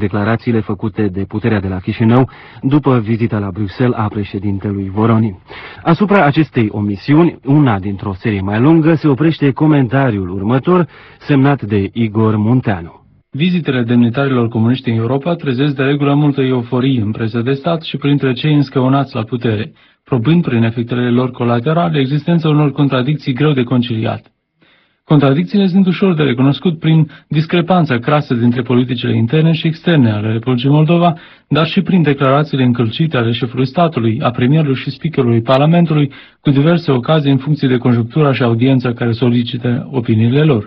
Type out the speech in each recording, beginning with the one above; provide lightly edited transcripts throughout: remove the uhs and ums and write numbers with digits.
declarațiile făcute de puterea de la Chișinău după vizita la Bruxelles a președintelui Voronin. Asupra acestei omisiuni, una dintr-o serie mai lungă, se oprește comentariul următor, semnat de Igor Munteanu. Vizitele demnitarilor comuniști în Europa trezesc de regulă multă euforie în presă de stat și printre cei înscăunați la putere, probând prin efectele lor colaterale existența unor contradicții greu de conciliat. Contradicțiile sunt ușor de recunoscut prin discrepanța crasă dintre politicile interne și externe ale Republicii Moldova, dar și prin declarațiile încălcite ale șefului statului, a premierului și speakerului Parlamentului, cu diverse ocazii în funcție de conjunctura și audiența care solicită opiniile lor.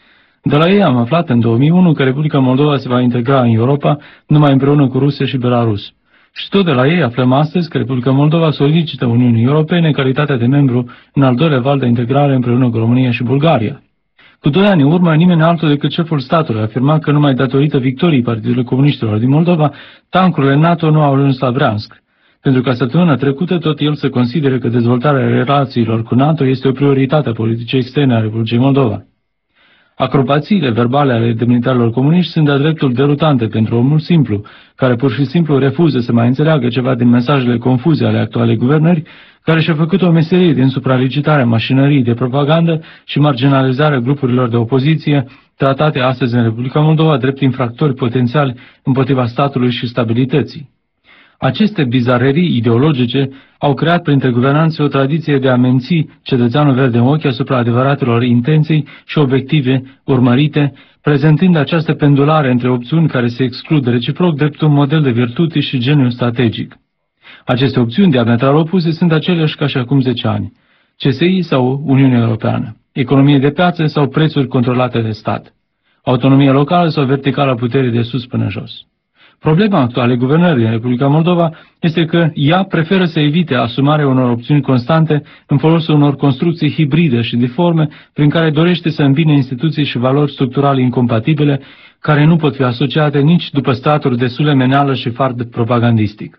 De la ei am aflat în 2001 că Republica Moldova se va integra în Europa numai împreună cu Rusia și Belarus. Și tot de la ei aflăm astăzi că Republica Moldova solicită Uniunii Europene calitatea de membru în al doilea val de integrare împreună cu România și Bulgaria. Cu 2 ani în urmă, nimeni altul decât șeful statului afirma că numai datorită victoriei Partidului Comuniștilor din Moldova, tancurile NATO nu au ajuns la Bryansk. Pentru că săptămâna trecută tot el se consideră că dezvoltarea relațiilor cu NATO este o prioritate a politicii externe a Republicii Moldova. Acrobațiile verbale ale demnitarilor comuniști sunt de-a dreptul derutante pentru omul simplu, care pur și simplu refuză să mai înțeleagă ceva din mesajele confuze ale actualei guvernări, care și-a făcut o meserie din supralicitarea mașinăriei de propagandă și marginalizarea grupurilor de opoziție, tratate astăzi în Republica Moldova drept infractori potențiali împotriva statului și stabilității. Aceste bizarerii ideologice au creat printre guvernanți o tradiție de a menți cetățeanul verde în ochi asupra adevăratelor intenții și obiective urmărite, prezentând această pendulare între opțiuni care se exclud reciproc drept un model de virtute și geniu strategic. Aceste opțiuni diametral opuse sunt aceleași ca și acum 10 ani, CSI sau Uniunea Europeană, economie de piață sau prețuri controlate de stat, autonomie locală sau verticală puterii de sus până jos. Problema actuală guvernării în Republica Moldova este că ea preferă să evite asumarea unor opțiuni constante în folosul unor construcții hibride și deforme prin care dorește să îmbine instituții și valori structurale incompatibile care nu pot fi asociate nici după straturi de sulemeneală și fard propagandistic.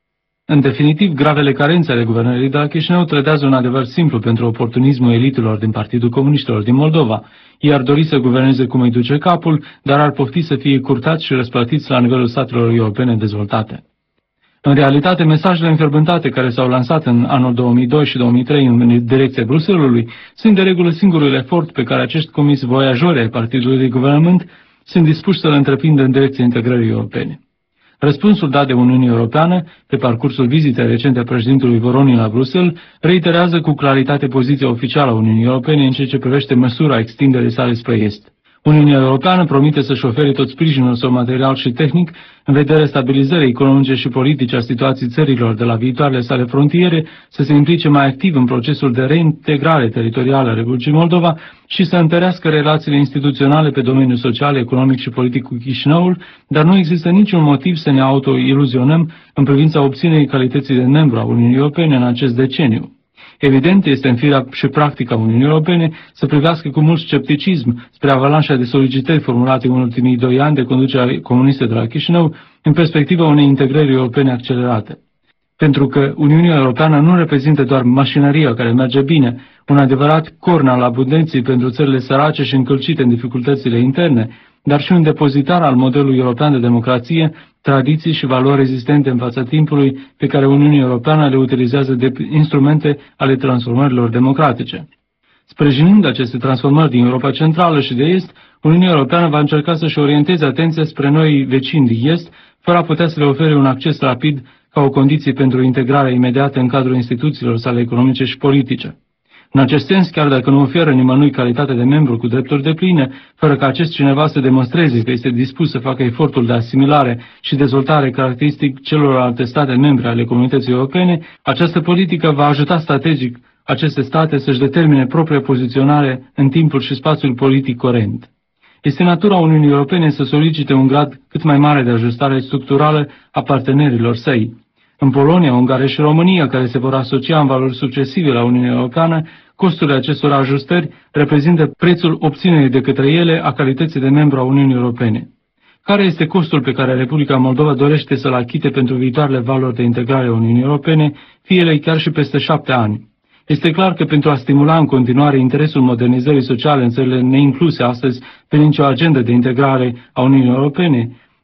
În definitiv, gravele carențe ale guvernării de la Chișinău trădează un adevăr simplu pentru oportunismul elitelor din Partidul Comuniștilor din Moldova. Ei ar dori să guverneze cum îi duce capul, dar ar pofti să fie curtați și răsplătiți la nivelul statelor europene dezvoltate. În realitate, mesajele înfierbântate care s-au lansat în anul 2002 și 2003 în direcția Bruxellesului sunt de regulă singurul efort pe care acești comiți voiajori ai Partidului de Guvernământ sunt dispuși să-l întreprindă în direcția integrării europene. Răspunsul dat de Uniunea Europeană, pe parcursul vizitei recente a președintelui Voronin la Bruxelles, reiterează cu claritate poziția oficială a Uniunii Europene în ceea ce privește măsura extinderii sale spre est. Uniunea Europeană promite să-și ofere tot sprijinul său material și tehnic în vederea stabilizării economice și politice a situației țărilor de la viitoarele sale frontiere, să se implice mai activ în procesul de reintegrare teritorială a Republicii Moldova și să întărească relațiile instituționale pe domeniul social, economic și politic cu Chișinăul, dar nu există niciun motiv să ne autoiluzionăm în privința obținerii calității de membru a Uniunii Europene în acest deceniu. Evident, este în firea și practica Uniunii Europene să privească cu mult scepticism spre avalanșa de solicitări formulate în ultimii 2 ani de conducerea comunistă de la Chișinău în perspectiva unei integrări europene accelerate. Pentru că Uniunea Europeană nu reprezintă doar mașinăria care merge bine, un adevărat corn al abundenței pentru țările sărace și încălcite în dificultățile interne, dar și un depozitar al modelului european de democrație, tradiții și valori rezistente în fața timpului pe care Uniunea Europeană le utilizează de instrumente ale transformărilor democratice. Sprijinind aceste transformări din Europa Centrală și de Est, Uniunea Europeană va încerca să-și orienteze atenția spre noi vecini din Est, fără a putea să le ofere un acces rapid ca o condiție pentru integrarea imediată în cadrul instituțiilor sale economice și politice. În acest sens, chiar dacă nu oferă nimănui calitate de membru cu drepturi depline, fără ca acest cineva să demonstreze că este dispus să facă efortul de asimilare și dezvoltare caracteristic celorlalte state membre ale comunității europene, această politică va ajuta strategic aceste state să-și determine propria poziționare în timpul și spațiul politic curent. Este natura Uniunii Europene să solicite un grad cât mai mare de ajustare structurală a partenerilor săi. În Polonia, Ungaria și România, care se vor asocia în valori succesive la Uniunea Europeană, costurile acestor ajustări reprezintă prețul obținerii de către ele a calității de membru a Uniunii Europene. Care este costul pe care Republica Moldova dorește să-l achite pentru viitoarele valori de integrare a Uniunii Europene, fie ele chiar și peste 7 ani? Este clar că pentru a stimula în continuare interesul modernizării sociale în țările neincluse astăzi pe nicio agendă de integrare a Uniunii Europene,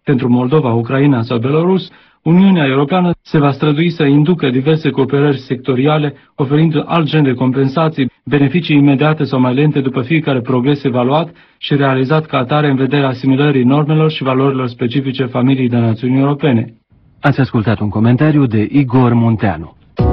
Pentru Moldova, Ucraina sau Belarus, Uniunea Europeană se va strădui să inducă diverse cooperări sectoriale, oferind alt gen de compensații, beneficii imediate sau mai lente după fiecare progres evaluat și realizat ca atare în vederea asimilării normelor și valorilor specifice familiei de națiuni europene. Ați ascultat un comentariu de Igor Munteanu.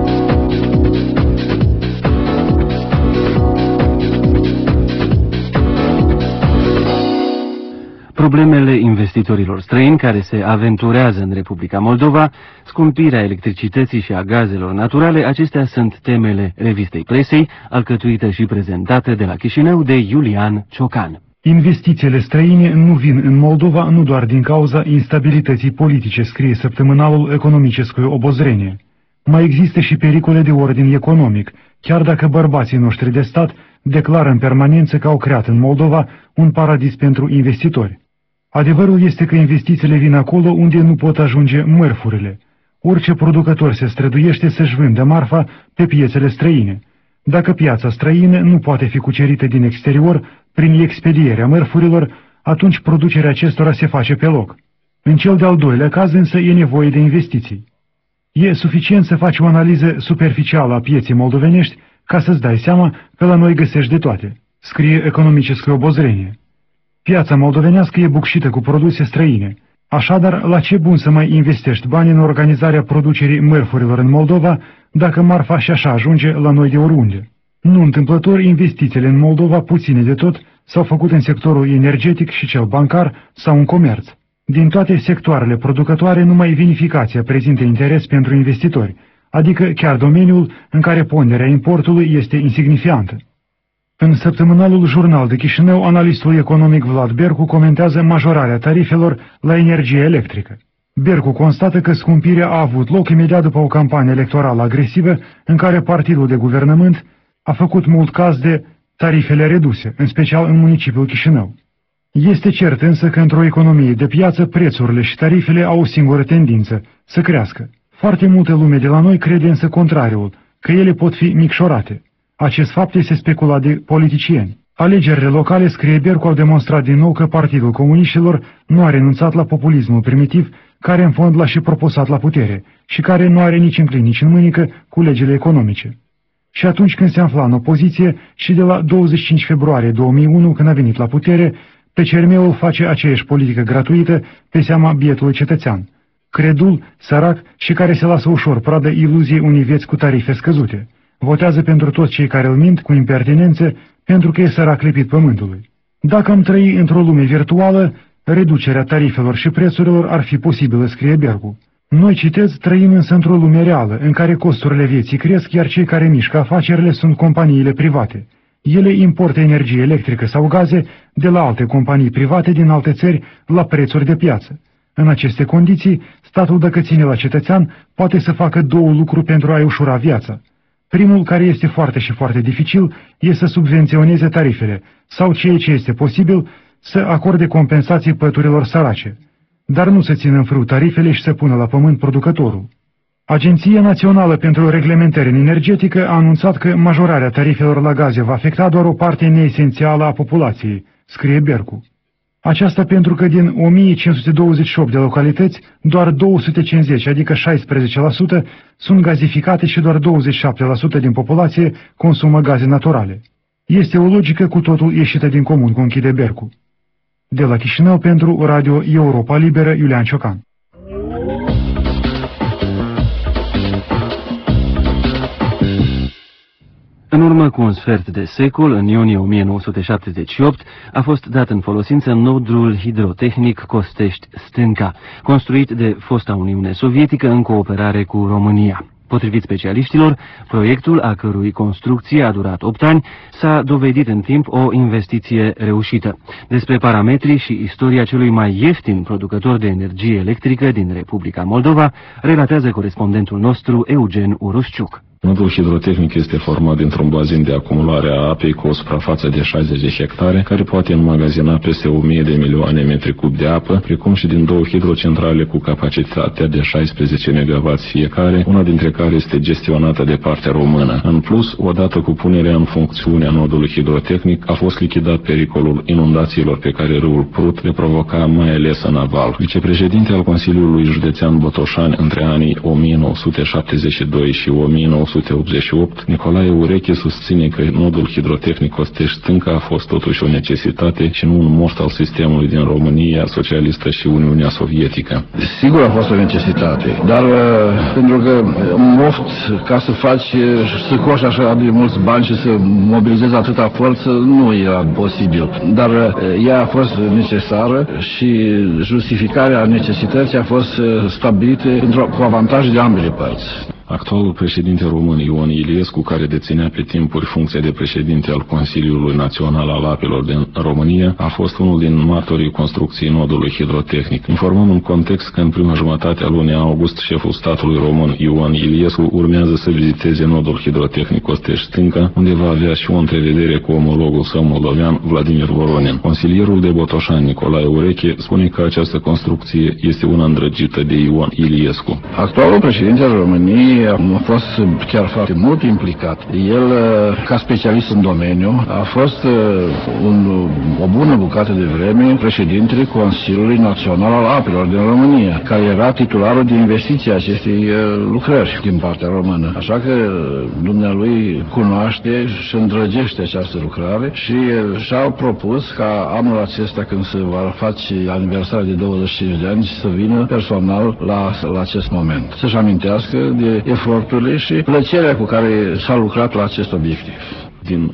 Problemele investitorilor străini care se aventurează în Republica Moldova, scumpirea electricității și a gazelor naturale, acestea sunt temele revistei presei, alcătuită și prezentată de la Chișinău de Iulian Ciocan. Investițiile străine nu vin în Moldova nu doar din cauza instabilității politice, scrie săptămânalul Economiceskoe Obozrenie. Mai există și pericole de ordin economic, chiar dacă bărbații noștri de stat declară în permanență că au creat în Moldova un paradis pentru investitori. Adevărul este că investițiile vin acolo unde nu pot ajunge mărfurile. Orice producător se străduiește să-și vândă marfa pe piețele străine. Dacă piața străină nu poate fi cucerită din exterior prin expedierea mărfurilor, atunci producerea acestora se face pe loc. În cel de-al doilea caz însă e nevoie de investiții. E suficient să faci o analiză superficială a pieței moldovenești ca să-ți dai seama că la noi găsești de toate, scrie Economiceskoe Obozrenie. Piața moldovenească e bucșită cu produse străine. Așadar, la ce bun să mai investești bani în organizarea producerii mărfurilor în Moldova, dacă marfa și așa ajunge la noi de oriunde? Nu întâmplător, investițiile în Moldova, puține de tot, s-au făcut în sectorul energetic și cel bancar sau în comerț. Din toate sectoarele producătoare, numai vinificația prezintă interes pentru investitori, adică chiar domeniul în care ponderea importului este insignifiantă. În săptămânalul Jurnal de Chișinău, analistul economic Vlad Bercu comentează majorarea tarifelor la energie electrică. Bercu constată că scumpirea a avut loc imediat după o campanie electorală agresivă în care partidul de guvernământ a făcut mult caz de tarifele reduse, în special în municipiul Chișinău. Este cert însă că într-o economie de piață prețurile și tarifele au o singură tendință, să crească. Foarte multă lume de la noi crede însă contrariul, că ele pot fi micșorate. Acest fapt este speculat de politicieni. Alegerile locale, scrie Bercu, au demonstrat din nou că Partidul Comuniștilor nu a renunțat la populismul primitiv, care în fond l-a și propusat la putere și care nu are nici în plin, nici în mânică cu legile economice. Și atunci când se afla în opoziție și de la 25 februarie 2001, când a venit la putere, PCRM-ul face aceeași politică gratuită pe seama bietului cetățean, credul, sărac și care se lasă ușor pradă iluziei unei vieți cu tarife scăzute. Votează pentru toți cei care îl mint cu impertinențe pentru că e sărac lipit pământului. Dacă am trăi într-o lume virtuală, reducerea tarifelor și prețurilor ar fi posibilă, scrie Bercu. Noi, citez, trăim însă într-o lume reală, în care costurile vieții cresc, iar cei care mișcă afacerile sunt companiile private. Ele importă energie electrică sau gaze de la alte companii private din alte țări la prețuri de piață. În aceste condiții, statul, dacă ține la cetățean, poate să facă două lucruri pentru a-i ușura viața. Primul, care este foarte dificil, este să subvenționeze tarifele, sau ceea ce este posibil, să acorde compensații păturilor sărace, dar nu să țină în frâu tarifele și să pună la pământ producătorul. Agenția Națională pentru Reglementare Energetică a anunțat că majorarea tarifelor la gaze va afecta doar o parte neesențială a populației, scrie Bercu. Aceasta pentru că din 1528 de localități, doar 250, adică 16%, sunt gazificate și doar 27% din populație consumă gaze naturale. Este o logică cu totul ieșită din comun, conchide Bercu. De la Chișinău pentru Radio Europa Liberă, Iulian Ciocan. În urmă cu un sfert de secol, în iunie 1978, a fost dat în folosință nodul hidrotehnic Costești-Stânca, construit de fosta Uniune Sovietică în cooperare cu România. Potrivit specialiștilor, proiectul, a cărui construcție a durat 8 ani, s-a dovedit în timp o investiție reușită. Despre parametrii și istoria celui mai ieftin producător de energie electrică din Republica Moldova, relatează corespondentul nostru Eugen Urusciuc. Nodul hidrotehnic este format dintr-un bazin de acumulare a apei cu o suprafață de 60 de hectare, care poate înmagazina peste 1000 de milioane metri cub de apă, precum și din două hidrocentrale cu capacitatea de 16 MW fiecare, una dintre care este gestionată de partea română. În plus, odată cu punerea în funcțiune a nodului hidrotehnic, a fost lichidat pericolul inundațiilor pe care râul Prut le provoca mai ales în aval. Vicepreședinte al Consiliului Județean Botoșani între anii 1972 și 1988, Nicolae Ureche susține că nodul hidrotehnic Costești-Stânca a fost totuși o necesitate și nu un moft al sistemului din România socialistă și Uniunea Sovietică. Sigur a fost o necesitate, dar pentru că moft ca să faci, să coși așa de mulți bani și să mobilizezi atâta forță, nu era posibil. Dar ea a fost necesară și justificarea necesității a fost stabilită cu avantaje de ambele părți. Actualul președinte român Ion Iliescu, care deținea pe timpuri funcția de președinte al Consiliului Național al Apelor din România, a fost unul din martorii construcției nodului hidrotehnic. Informăm în context că în prima jumătate a lunii august șeful statului român Ion Iliescu urmează să viziteze nodul hidrotehnic Costești-Stânca, unde va avea și o întrevedere cu omologul său moldovean Vladimir Voronin. Consilierul de Botoșani Nicolae Ureche spune că această construcție este una îndrăgită de Ion Iliescu. Actualul președinte al României a fost chiar foarte mult implicat. El, ca specialist în domeniu, a fost o bună bucată de vreme președintele Consiliului Național al Apelor din România, care era titularul de investiție a acestei lucrări din partea română. Așa că dumnealui cunoaște și îndrăgește această lucrare și și-a propus ca anul acesta, când se va face aniversarea de 25 de ani, să vină personal la acest moment. Să-și amintească de eforturile și plăcerea cu care s-a lucrat la acest obiectiv. Din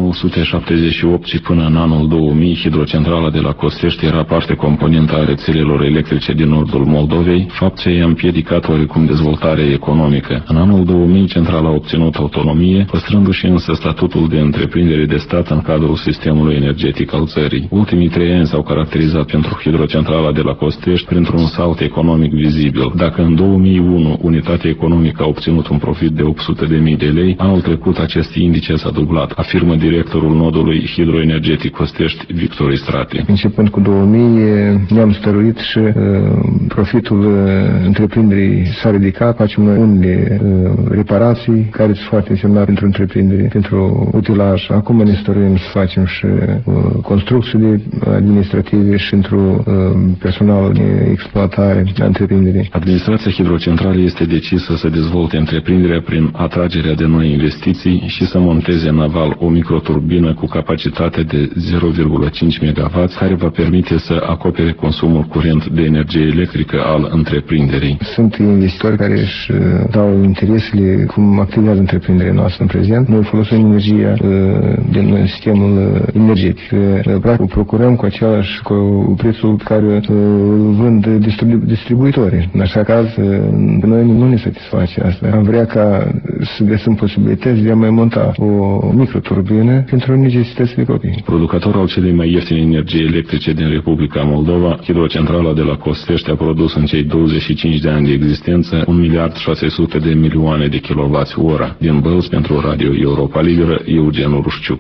1978 și până în anul 2000, hidrocentrala de la Costești era parte componentă a rețelelor electrice din nordul Moldovei, fapt ce i-a împiedicat oarecum dezvoltarea economică. În anul 2000, centrala a obținut autonomie, păstrându-și însă statutul de întreprindere de stat în cadrul sistemului energetic al țării. Ultimii 3 ani s-au caracterizat pentru hidrocentrala de la Costești printr-un salt economic vizibil. Dacă în 2001 unitatea economică a obținut un profit de 800.000 de lei, anul trecut acest indice s-a dublat, afirmă directorul nodului hidroenergetic Costești, Victor Istrate. Începând cu 2000, ne-am stăruit și profitul întreprinderii s-a ridicat, facem noi unele reparații care sunt foarte însemnate pentru întreprindere, pentru utilaj. Acum ne stăruim să facem și construcții administrative și pentru personalul de exploatare a întreprinderii. Administrația hidrocentralei este decisă să dezvolte întreprinderea prin atragerea de noi investiții și să monteze în aval o microturbină cu capacitate de 0,5 MW, care va permite să acopere consumul curent de energie electrică al întreprinderii. Sunt investitori care își dau interesele cum activează întreprinderea noastră în prezent. Noi folosim energia din sistemul energetic. Practic procurăm cu același cu prețul pe care îl vând distribuitorii. În așa caz, noi nu ne satisface asta. Am vrea ca să găsim posibilități de a mai monta o microturbină pentru necesitățile copii. Producătorul celei mai ieftine energie electrice din Republica Moldova, hidrocentrala de la Costești a produs în cei 25 de ani de existență 1.600.000.000 de kWh. Din Bălți, pentru Radio Europa Liberă, Eugen Rușciu.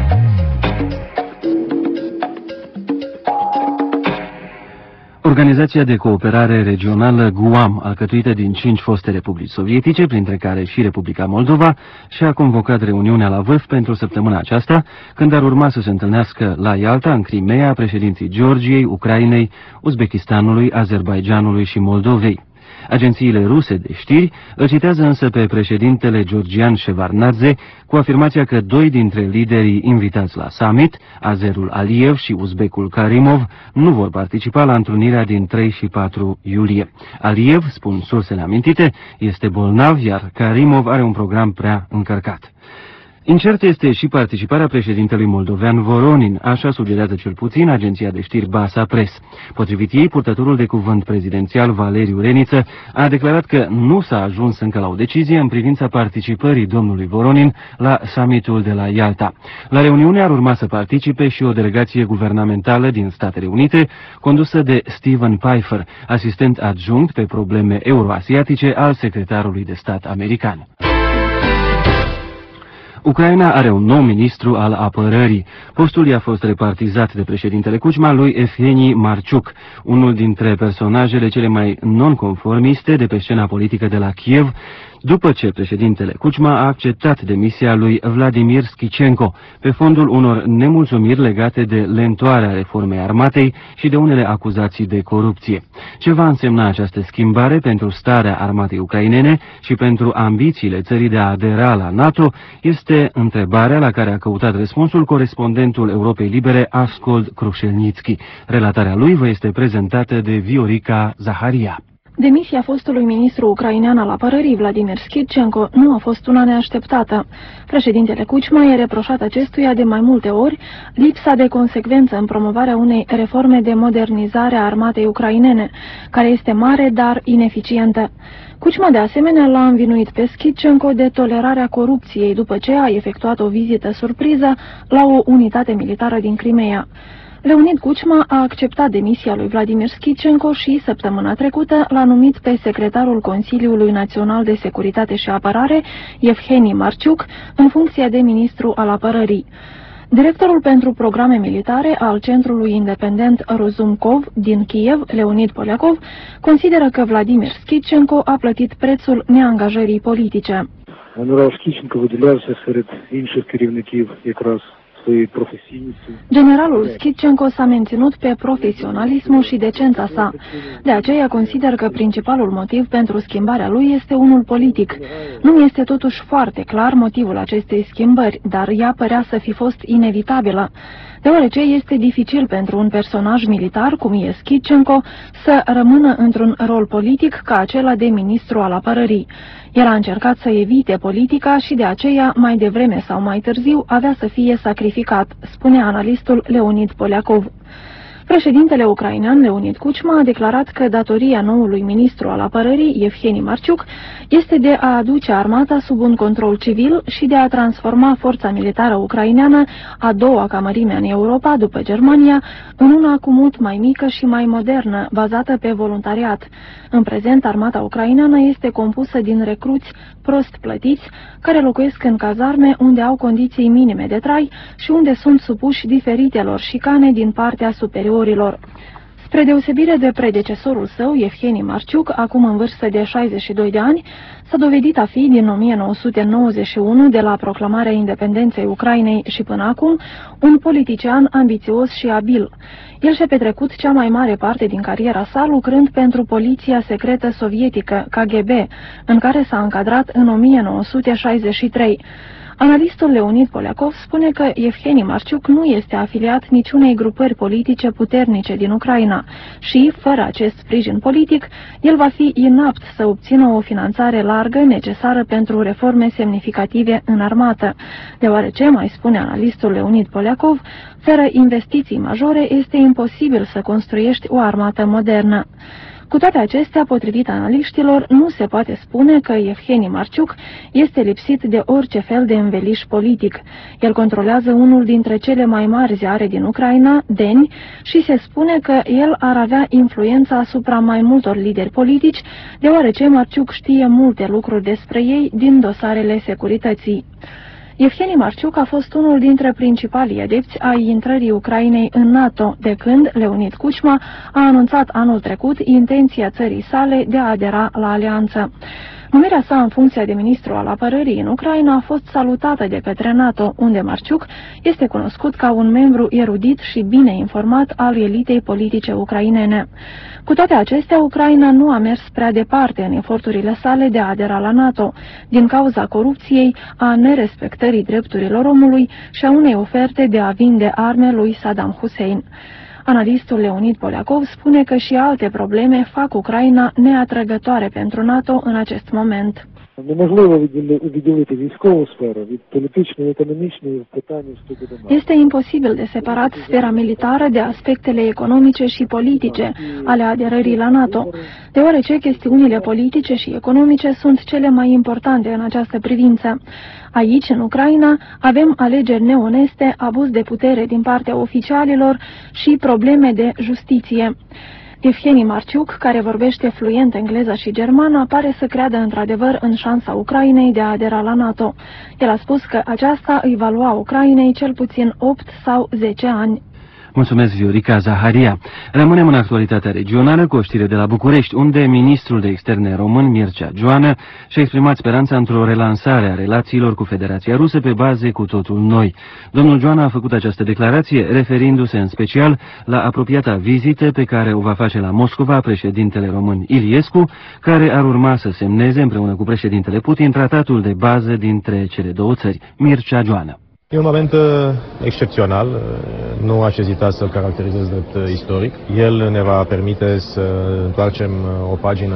Organizația de cooperare regională GUAM, alcătuită din 5 foste republici sovietice, printre care și Republica Moldova, și-a convocat reuniunea la vârf pentru săptămâna aceasta, când ar urma să se întâlnească la Ialta, în Crimea, președinții Georgiei, Ucrainei, Uzbekistanului, Azerbaidjanului și Moldovei. Agențiile ruse de știri îl citează însă pe președintele georgian Shevardnadze cu afirmația că 2 dintre liderii invitați la summit, Azerul Aliyev și uzbecul Karimov, nu vor participa la întrunirea din 3 și 4 iulie. Aliyev, spun sursele amintite, este bolnav, iar Karimov are un program prea încărcat. Incertă este și participarea președintelui moldovean Voronin, așa sugerează cel puțin agenția de știri Basa Press. Potrivit ei, purtătorul de cuvânt prezidențial Valeriu Reniță a declarat că nu s-a ajuns încă la o decizie în privința participării domnului Voronin la summitul de la Ialta. La reuniune ar urma să participe și o delegație guvernamentală din Statele Unite, condusă de Stephen Pfeiffer, asistent adjunct pe probleme euroasiatice al secretarului de stat american. Ucraina are un nou ministru al apărării. Postul i-a fost repartizat de președintele Kuchma lui Evheni Marciuc, unul dintre personajele cele mai nonconformiste de pe scena politică de la Kiev, după ce președintele Kuchma a acceptat demisia lui Vladimir Schichenko, pe fondul unor nemulțumiri legate de lentoarea reformei armatei și de unele acuzații de corupție. Ce va însemna această schimbare pentru starea armatei ucrainene și pentru ambițiile țării de a adera la NATO este întrebarea la care a căutat răspunsul corespondentul Europei Libere Askold Krușelnițchi. Relatarea lui vă este prezentată de Viorica Zaharia. Demisia fostului ministru ucrainean al apărării, Vladimir Schichenko, nu a fost una neașteptată. Președintele Kuchma i-a reproșat acestuia de mai multe ori lipsa de consecvență în promovarea unei reforme de modernizare a armatei ucrainene, care este mare, dar ineficientă. Kuchma de asemenea l-a învinuit pe Schichenko de tolerarea corupției după ce a efectuat o vizită surpriză la o unitate militară din Crimea. Leonid Kuchma a acceptat demisia lui Vladimir Schichenko și, săptămâna trecută, l-a numit pe secretarul Consiliului Național de Securitate și Apărare, Evheni Marciuc, în funcția de ministru al apărării. Directorul pentru programe militare al Centrului Independent Rozumkov din Kiev, Leonid Polyakov, consideră că Vladimir Schichenko a plătit prețul neangajării politice. General Schichenko виділявся серед інших керівників якраз. Generalul Schichenko s-a menținut pe profesionalismul și decența sa. De aceea consider că principalul motiv pentru schimbarea lui este unul politic. Nu mi este totuși foarte clar motivul acestei schimbări, dar ea părea să fi fost inevitabilă, deoarece este dificil pentru un personaj militar, cum e Schichenko, să rămână într-un rol politic ca acela de ministru al apărării. El a încercat să evite politica și de aceea, mai devreme sau mai târziu, avea să fie sacrificat, spune analistul Leonid Polyakov. Președintele ucrainean Leonid Kuchma a declarat că datoria noului ministru al apărării, Evheni Marciuc, este de a aduce armata sub un control civil și de a transforma forța militară ucraineană, a doua ca mărime în Europa, după Germania, în una cu mult mai mică și mai modernă, bazată pe voluntariat. În prezent, armata ucraineană este compusă din recruți prost plătiți, care locuiesc în cazarme unde au condiții minime de trai și unde sunt supuși diferitelor șicane din partea superiorilor. Spre deosebire de predecesorul său, Evheni Marciuc, acum în vârstă de 62 de ani, s-a dovedit a fi din 1991, de la proclamarea independenței Ucrainei și până acum, un politician ambițios și abil. El și-a petrecut cea mai mare parte din cariera sa lucrând pentru poliția secretă sovietică, KGB, în care s-a încadrat în 1963. Analistul Leonid Polyakov spune că Evheni Marciuc nu este afiliat niciunei grupări politice puternice din Ucraina și, fără acest sprijin politic, el va fi inapt să obțină o finanțare largă necesară pentru reforme semnificative în armată, deoarece, mai spune analistul Leonid Polyakov, fără investiții majore este imposibil să construiești o armată modernă. Cu toate acestea, potrivit analiștilor, nu se poate spune că Evheni Marciuc este lipsit de orice fel de înveliș politic. El controlează unul dintre cele mai mari ziare din Ucraina, Deni, și se spune că el ar avea influența asupra mai multor lideri politici, deoarece Marciuc știe multe lucruri despre ei din dosarele securității. Evheni Marciuc a fost unul dintre principalii adepți ai intrării Ucrainei în NATO, de când Leonid Kuchma a anunțat anul trecut intenția țării sale de a adera la alianță. Numirea sa în funcția de ministru al apărării în Ucraina a fost salutată de către NATO, unde Marciuc este cunoscut ca un membru erudit și bine informat al elitei politice ucrainene. Cu toate acestea, Ucraina nu a mers prea departe în eforturile sale de a adera la NATO, din cauza corupției, a nerespectării drepturilor omului și a unei oferte de a vinde arme lui Saddam Hussein. Analistul Leonid Polyakov spune că și alte probleme fac Ucraina neatrăgătoare pentru NATO în acest moment. Este imposibil de separat sfera militară de aspectele economice și politice ale aderării la NATO, deoarece chestiunile politice și economice sunt cele mai importante în această privință. Aici, în Ucraina, avem alegeri neoneste, abuz de putere din partea oficialilor și probleme de justiție. Evheni Marciuc, care vorbește fluent engleză și germană, pare să creadă într-adevăr în șansa Ucrainei de a adera la NATO. El a spus că aceasta îi va lua Ucrainei cel puțin 8 sau 10 ani. Mulțumesc, Viorica Zaharia. Rămânem în actualitatea regională cu o știre de la București, unde ministrul de externe român, Mircea Joană, și-a exprimat speranța într-o relansare a relațiilor cu Federația Rusă pe baze cu totul noi. Domnul Joană a făcut această declarație referindu-se în special la apropiata vizită pe care o va face la Moscova președintele român Iliescu, care ar urma să semneze împreună cu președintele Putin tratatul de bază dintre cele două țări. Mircea Joană. E un moment excepțional, nu aș ezita să-l caracterizez drept istoric. El ne va permite să întoarcem o pagină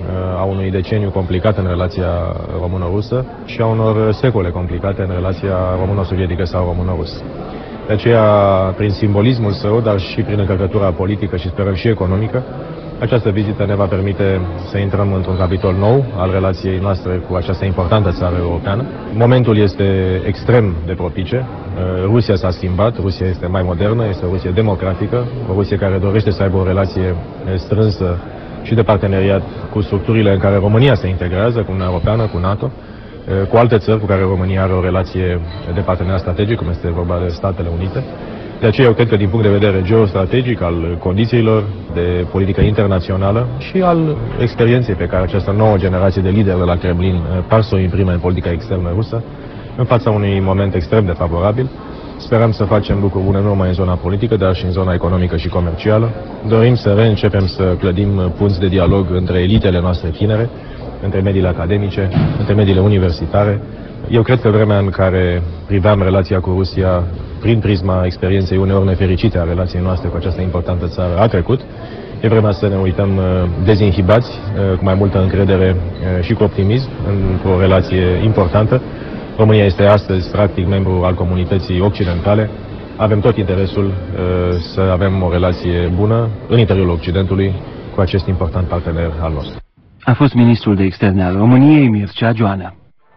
a unui deceniu complicat în relația română-rusă și a unor secole complicate în relația româno-sovietică sau română-rusă. De aceea, prin simbolismul său, dar și prin încărcătura politică și sperăm și economică, această vizită ne va permite să intrăm într-un capitol nou al relației noastre cu această importantă țară europeană. Momentul este extrem de propice. Rusia s-a schimbat, Rusia este mai modernă, este o Rusie democratică, o Rusie care dorește să aibă o relație strânsă și de parteneriat cu structurile în care România se integrează, cu Uniunea Europeană, cu NATO, cu alte țări cu care România are o relație de parteneriat strategic, cum este vorba de Statele Unite. De aceea eu cred că din punct de vedere geostrategic, al condițiilor de politică internațională și al experienței pe care această nouă generație de lideri de la Kremlin par să o imprime în politica externă rusă, în fața unui moment extrem de favorabil, sperăm să facem lucruri bune nu numai în zona politică, dar și în zona economică și comercială. Dorim să reîncepem să clădim punți de dialog între elitele noastre tinere, între mediile academice, între mediile universitare. Eu cred că vremea în care priveam relația cu Rusia prin prisma experienței uneori nefericite a relației noastre cu această importantă țară a trecut. E vremea să ne uităm dezinhibați, cu mai multă încredere și cu optimism într-o relație importantă. România este astăzi, practic, membru al comunității occidentale. Avem tot interesul să avem o relație bună în interiorul Occidentului cu acest important partener al nostru. A fost ministrul de externe al României, Mircea Joană.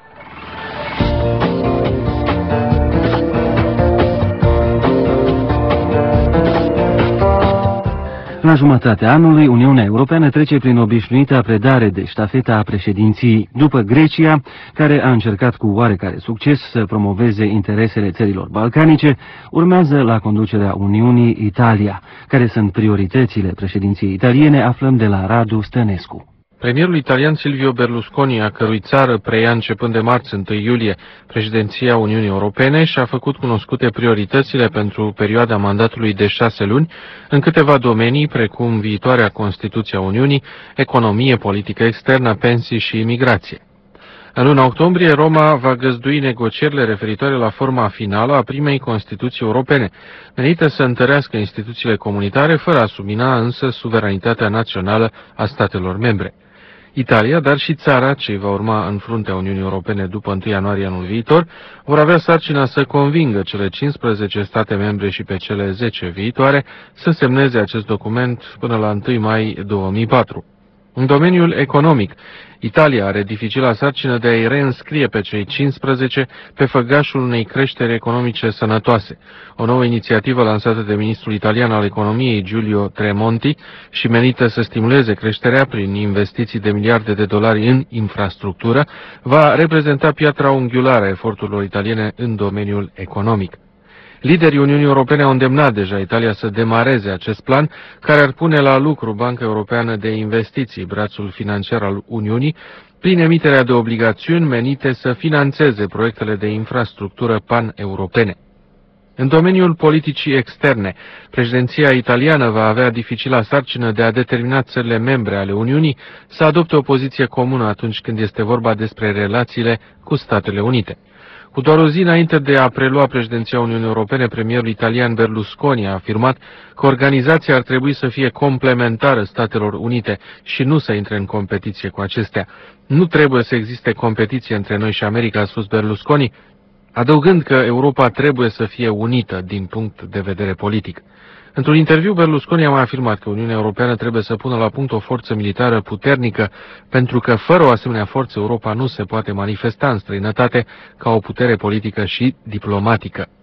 La jumătatea anului, Uniunea Europeană trece prin obișnuita predare de ștafeta a președinției, după Grecia, care a încercat cu oarecare succes să promoveze interesele țărilor balcanice, urmează la conducerea Uniunii Italia. Care sunt prioritățile președinției italiene, aflăm de la Radu Stănescu. Premierul italian Silvio Berlusconi, a cărui țară preia începând de marți 1 iulie președinția Uniunii Europene, și-a făcut cunoscute prioritățile pentru perioada mandatului de 6 luni în câteva domenii, precum viitoarea Constituție a Uniunii, economie, politică externă, pensii și imigrație. În luna octombrie, Roma va găzdui negocierile referitoare la forma finală a primei Constituții Europene, menită să întărească instituțiile comunitare, fără a submina însă suveranitatea națională a statelor membre. Italia, dar și țara ce va urma în fruntea Uniunii Europene după 1 ianuarie anul viitor, vor avea sarcina să convingă cele 15 state membre și pe cele 10 viitoare să semneze acest document până la 1 mai 2004. În domeniul economic, Italia are dificila sarcină de a-i reînscrie pe cei 15 pe făgașul unei creșteri economice sănătoase. O nouă inițiativă lansată de ministrul italian al economiei Giulio Tremonti și menită să stimuleze creșterea prin investiții de miliarde de dolari în infrastructură va reprezenta piatra unghiulară a eforturilor italiene în domeniul economic. Liderii Uniunii Europene au îndemnat deja Italia să demareze acest plan, care ar pune la lucru Banca Europeană de Investiții, brațul financiar al Uniunii, prin emiterea de obligațiuni menite să financeze proiectele de infrastructură pan-europene. În domeniul politicii externe, președinția italiană va avea dificila sarcină de a determina țările membre ale Uniunii să adopte o poziție comună atunci când este vorba despre relațiile cu Statele Unite. Cu doar o zi înainte de a prelua președinția Uniunii Europene, premierul italian Berlusconi a afirmat că organizația ar trebui să fie complementară Statelor Unite și nu să intre în competiție cu acestea. Nu trebuie să existe competiție între noi și America, a spus Berlusconi, adăugând că Europa trebuie să fie unită din punct de vedere politic. Într-un interviu, Berlusconi a mai afirmat că Uniunea Europeană trebuie să pună la punct o forță militară puternică, pentru că fără o asemenea forță Europa nu se poate manifesta în străinătate ca o putere politică și diplomatică.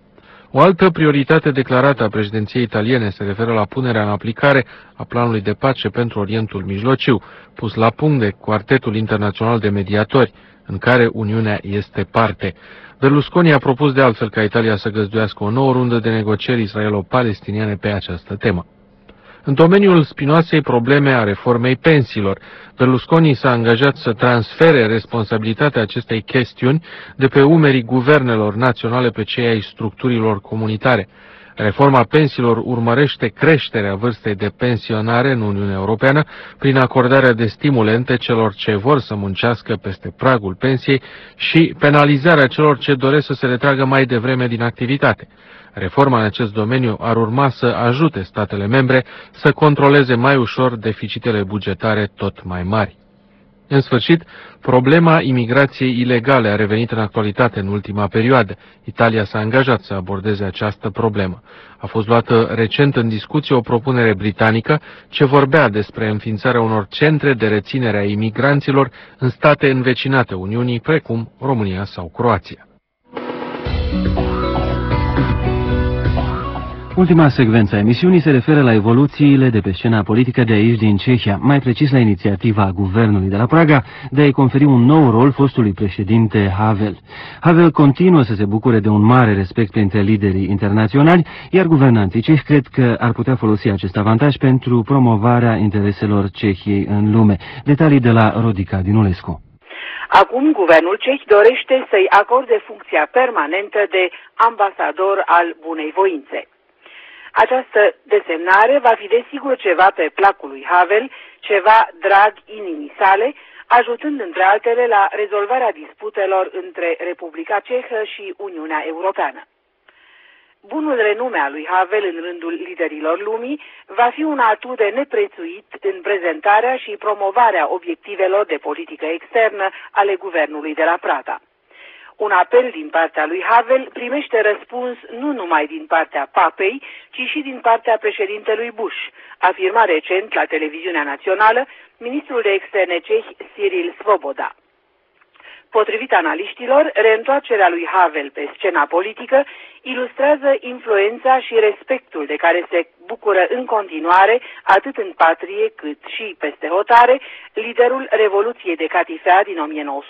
O altă prioritate declarată a președinției italiene se referă la punerea în aplicare a planului de pace pentru Orientul Mijlociu, pus la punct de Quartetul Internațional de Mediatori, în care Uniunea este parte. Berlusconi a propus de altfel ca Italia să găzduiască o nouă rundă de negocieri israelo-palestiniene pe această temă. În domeniul spinoasei probleme a reformei pensiilor, Berlusconi s-a angajat să transfere responsabilitatea acestei chestiuni de pe umerii guvernelor naționale pe cei ai structurilor comunitare. Reforma pensiilor urmărește creșterea vârstei de pensionare în Uniunea Europeană prin acordarea de stimulente celor ce vor să muncească peste pragul pensiei și penalizarea celor ce doresc să se retragă mai devreme din activitate. Reforma în acest domeniu ar urma să ajute statele membre să controleze mai ușor deficitele bugetare tot mai mari. În sfârșit, problema imigrației ilegale a revenit în actualitate în ultima perioadă. Italia s-a angajat să abordeze această problemă. A fost luată recent în discuție o propunere britanică ce vorbea despre înființarea unor centre de reținere a imigranților în state învecinate Uniunii, precum România sau Croația. Ultima secvență a emisiunii se referă la evoluțiile de pe scena politică de aici din Cehia, mai precis la inițiativa guvernului de la Praga de a-i conferi un nou rol fostului președinte Havel. Havel continuă să se bucure de un mare respect printre liderii internaționali, iar guvernanții cehi cred că ar putea folosi acest avantaj pentru promovarea intereselor Cehiei în lume. Detalii de la Rodica Dinulescu. Acum, guvernul ceh dorește să-i acorde funcția permanentă de ambasador al bunei voințe. Această desemnare va fi desigur ceva pe placul lui Havel, ceva drag inimii sale, ajutând între altele la rezolvarea disputelor între Republica Cehă și Uniunea Europeană. Bunul renume al lui Havel în rândul liderilor lumii va fi un atu de neprețuit în prezentarea și promovarea obiectivelor de politică externă ale guvernului de la Praga. Un apel din partea lui Havel primește răspuns nu numai din partea papei, ci și din partea președintelui Bush, afirma recent la televiziunea națională ministrul de externe cehi Cyril Svoboda. Potrivit analiștilor, reîntoarcerea lui Havel pe scena politică ilustrează influența și respectul de care se bucură în continuare, atât în patrie cât și peste hotare, liderul Revoluției de Catifea din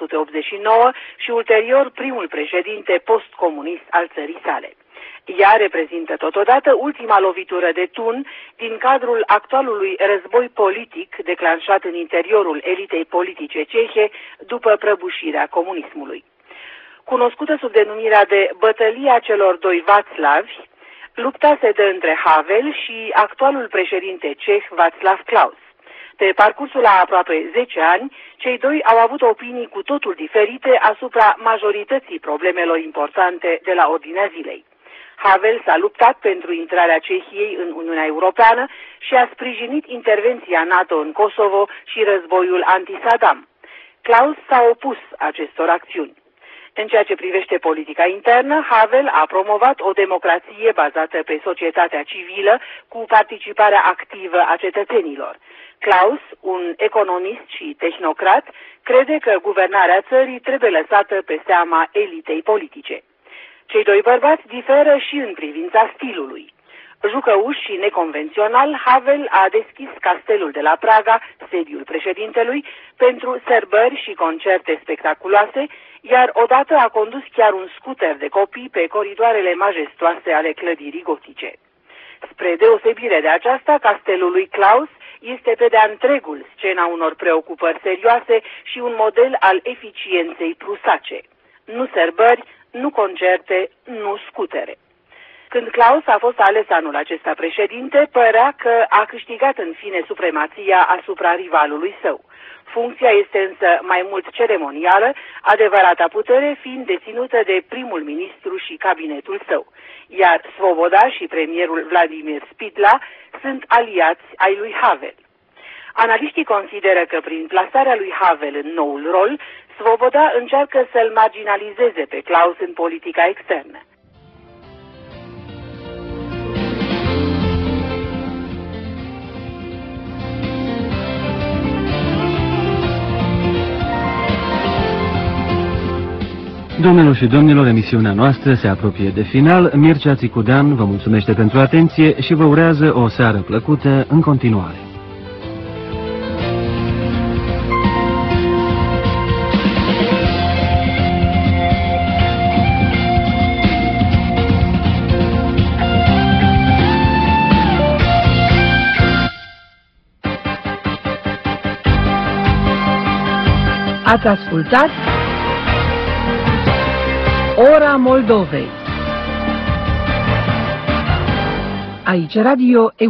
1989 și ulterior primul președinte postcomunist al țării sale. Ea reprezintă totodată ultima lovitură de tun din cadrul actualului război politic declanșat în interiorul elitei politice cehe după prăbușirea comunismului. Cunoscută sub denumirea de Bătălia celor doi Václavi, lupta se dă între Havel și actualul președinte ceh Václav Klaus. Pe parcursul a aproape 10 ani, cei doi au avut opinii cu totul diferite asupra majorității problemelor importante de la ordinea zilei. Havel s-a luptat pentru intrarea Cehiei în Uniunea Europeană și a sprijinit intervenția NATO în Kosovo și războiul anti-Saddam. Klaus s-a opus acestor acțiuni. În ceea ce privește politica internă, Havel a promovat o democrație bazată pe societatea civilă cu participarea activă a cetățenilor. Klaus, un economist și tehnocrat, crede că guvernarea țării trebuie lăsată pe seama elitei politice. Cei doi bărbați diferă și în privința stilului. Jucăuș și neconvențional, Havel a deschis castelul de la Praga, sediul președintelui, pentru sărbări și concerte spectaculoase, iar odată a condus chiar un scuter de copii pe coridoarele majestoase ale clădirii gotice. Spre deosebire de aceasta, castelul lui Klaus este pe de-a întregul scena unor preocupări serioase și un model al eficienței prusace. Nu sărbări, nu concerte, nu scutere. Când Klaus a fost ales anul acesta președinte, părea că a câștigat în fine supremația asupra rivalului său. Funcția este însă mai mult ceremonială, adevărata putere fiind deținută de primul ministru și cabinetul său, iar Svoboda și premierul Vladimir Spidla sunt aliați ai lui Havel. Analiștii consideră că prin plasarea lui Havel în noul rol, Svoboda încearcă să-l marginalizeze pe Klaus în politica externă. Domnilor și domnilor, emisiunea noastră se apropie de final. Mircea Țicudean vă mulțumește pentru atenție și vă urează o seară plăcută în continuare. Ați ascultat Ora Moldovei. Aici Radio